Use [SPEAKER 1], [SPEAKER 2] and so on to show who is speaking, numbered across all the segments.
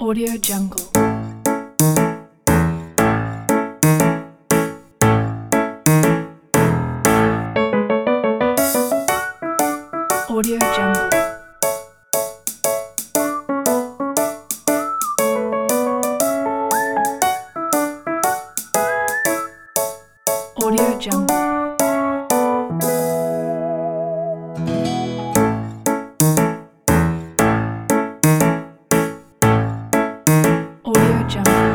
[SPEAKER 1] Audio Jungle. Audio Jungle. Audio Jungle. Audio Jungle.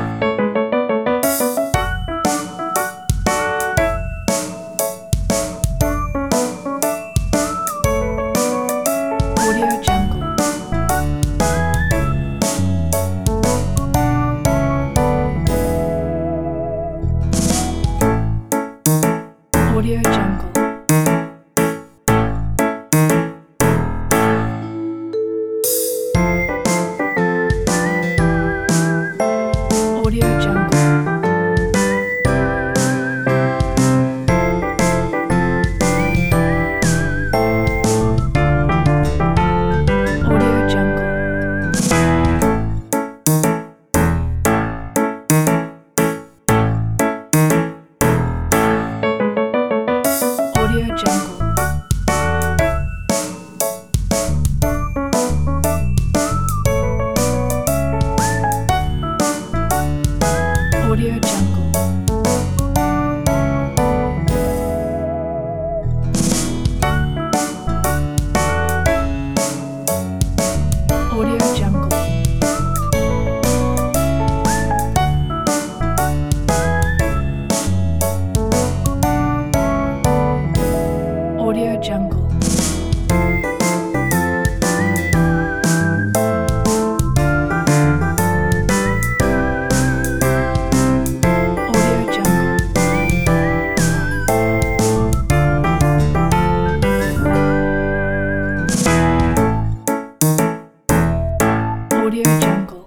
[SPEAKER 1] Audio Jungle. Audio Jungle. Audio Jungle. Audio Jungle. Audio Jungle. Audio Jungle. Audio Jungle. Audio Jungle. Audio Jungle. Audio Jungle.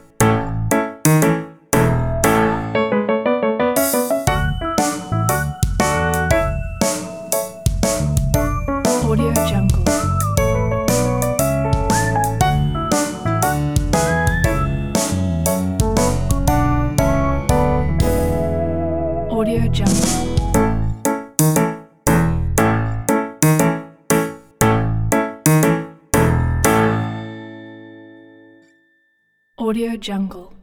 [SPEAKER 1] Audio Jungle. Audio Jungle. Audio Jungle.